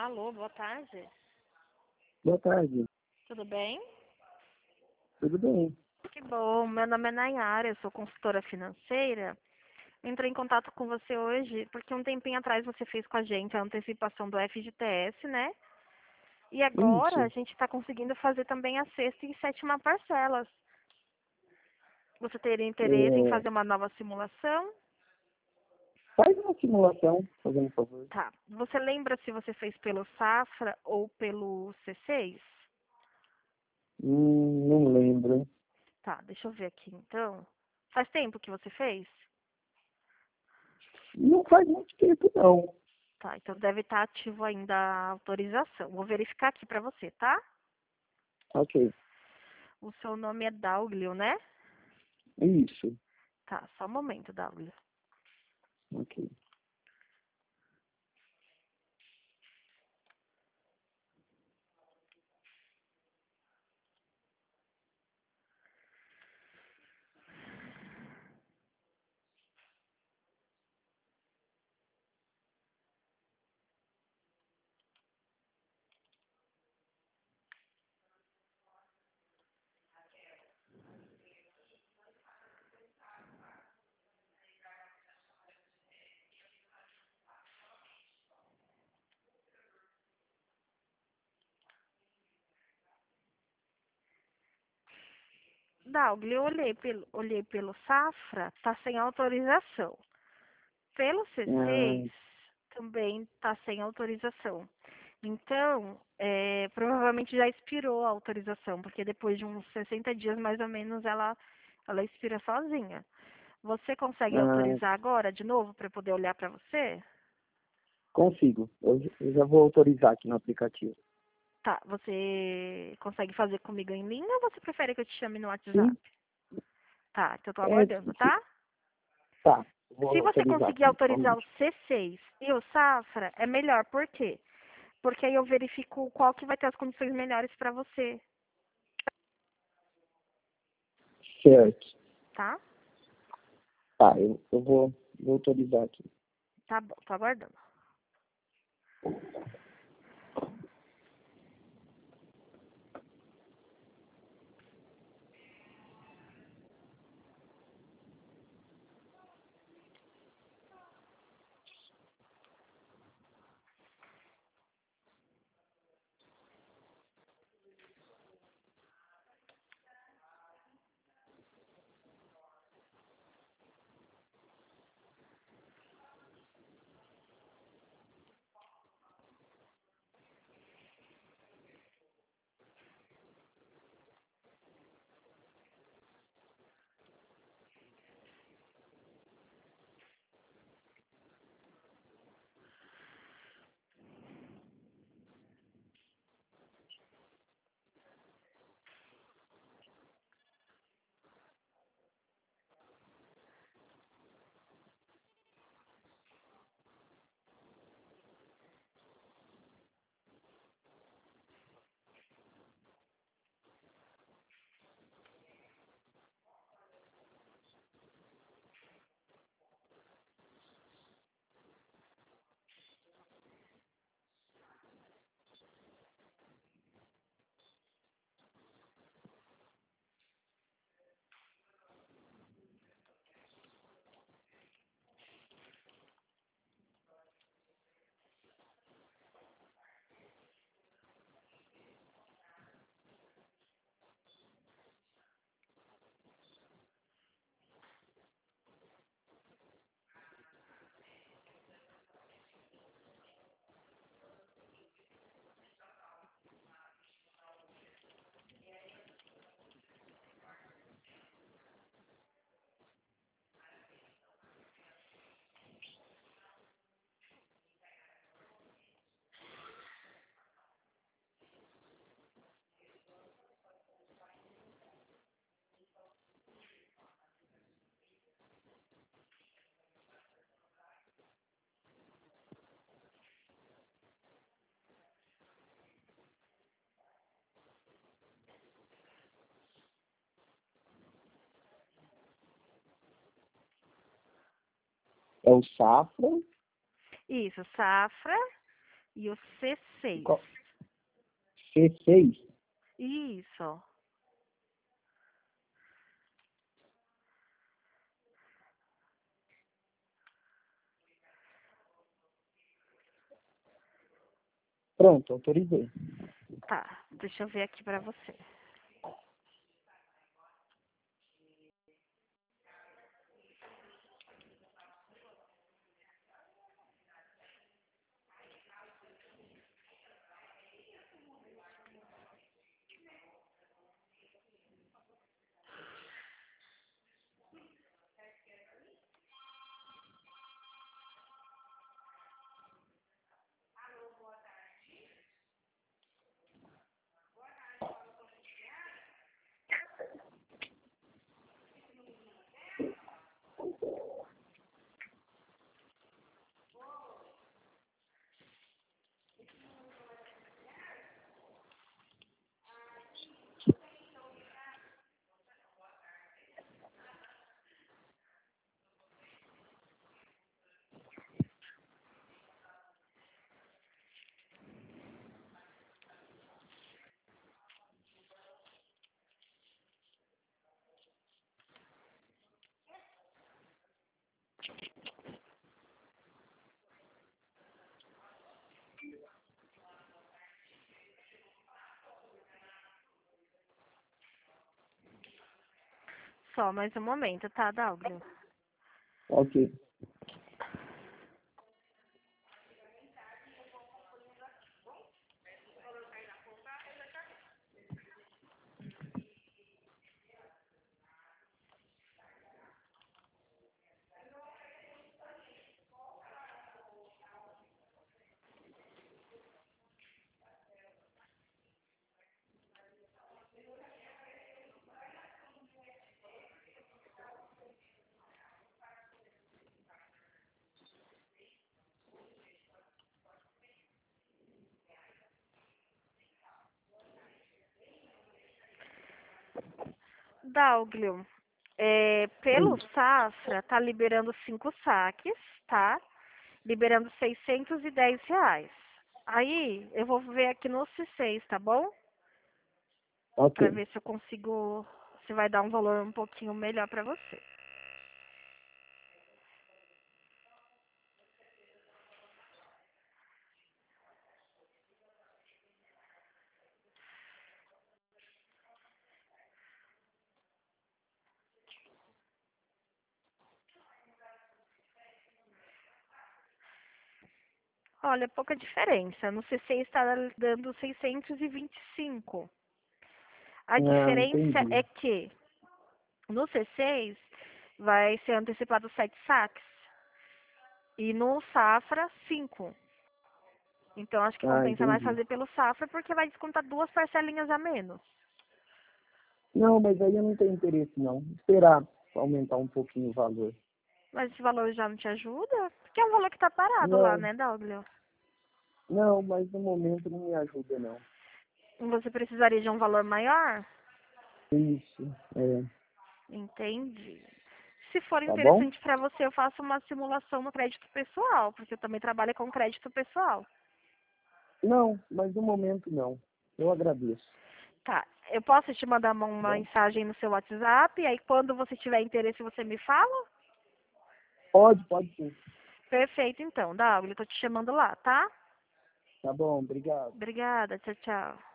Alô, boa tarde. Boa tarde, Tudo bem? tudo bem? Que bom. Meu nome é Nayara, eu sou consultora financeira. Entrei em contato com você hoje porque um tempinho atrás você fez com a gente a antecipação do FGTS, né? E agora a Isso. gente está conseguindo fazer também a sexta e sétima parcelas. Você teria interesse em É, fazer uma nova simulação? faz uma simulação, fazendo um favor. Tá. Você lembra se você fez pelo Safra ou pelo C6? Não lembro. Tá, deixa eu ver aqui então. Faz tempo que você fez? Não faz muito tempo, não. Tá, então deve estar ativo ainda a autorização. Vou verificar aqui para você, tá? Ok, O seu nome é Dauglio, né? isso. Tá, só um momento, Dauglio. Ok. Dauglio, eu olhei pelo Safra, tá sem autorização. Pelo Ah, C6 também tá sem autorização. Então, provavelmente já expirou a autorização, porque depois de uns 60 dias mais ou menos ela expira sozinha. Você consegue ah, autorizar agora de novo para poder olhar para você? consigo. Eu já vou autorizar aqui no aplicativo. Tá, você consegue fazer comigo em linha ou você prefere que eu te chame no WhatsApp? Sim? Tá, então eu tô É, aguardando, tá? tá. Vou Se você autorizar conseguir aqui, só um autorizar o minuto. C6 e o Safra, é melhor. Por quê? Porque aí eu verifico qual que vai ter as condições melhores para você, Certo. tá? Tá, eu vou autorizar aqui. Tá bom, tô aguardando. É o Safra. Isso, Safra. e o C6. Qual? C6? Isso. Pronto, autorizei. Tá, deixa eu ver aqui pra você. Só mais um momento, tá, Dauglio? Ok. Dauglio, pelo Safra, tá liberando 5 saques, tá? Liberando R$ 610. Aí, eu vou ver aqui no C6, tá bom? Ok. Pra ver se eu consigo, se vai dar um valor um pouquinho melhor pra você. Olha, pouca diferença. No C6 está dando 625. A Ah, diferença entendi. é que no C6 vai ser antecipado 7 saques e no Safra 5. Então acho que Ah, compensa mais entendi. fazer pelo Safra porque vai descontar 2 parcelinhas a menos. Não, mas aí eu não tenho interesse, não. Esperar aumentar um pouquinho o valor. Mas esse valor já não te ajuda? Porque é um valor que tá parado lá, Não, né, Douglas? não, mas no momento não me ajuda, não. Você precisaria de um valor maior? Isso, Entendi. Se for tá bom? interessante para você, eu faço uma simulação no crédito pessoal, porque eu também trabalho com crédito pessoal. Não, mas no momento não. Eu agradeço, Tá, eu posso te mandar uma tá bom? mensagem no seu WhatsApp, e aí quando você tiver interesse você me fala? Pode sim. Perfeito, então, Douglas, eu tô te chamando lá, tá? Tá bom, obrigado. Obrigada, tchau, tchau.